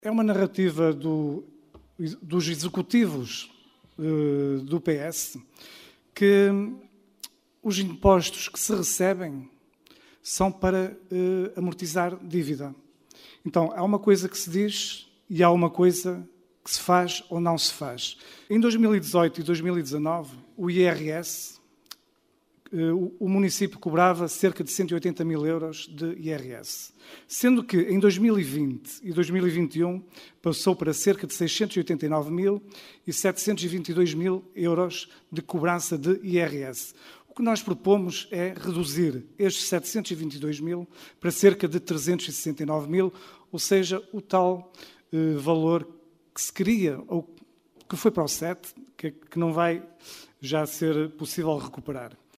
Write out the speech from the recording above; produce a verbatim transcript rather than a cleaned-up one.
É uma narrativa do, dos executivos uh, do P S que os impostos que se recebem são para uh, amortizar dívida. Então, há uma coisa que se diz e há uma coisa que se faz ou não se faz. Em dois mil e dezoito e dois mil e dezanove, o I R S, uh, o município cobrava cerca de cento e oitenta mil euros de I R S. Sendo que em dois mil e vinte e dois mil e vinte e um passou para cerca de seiscentos e oitenta e nove mil e setecentos e vinte e dois mil euros de cobrança de I R S. O que nós propomos é reduzir estes setecentos e vinte e dois mil para cerca de trezentos e sessenta e nove mil, ou seja, o tal eh, valor que se queria, ou que foi para o S E T, que, que não vai já ser possível recuperar.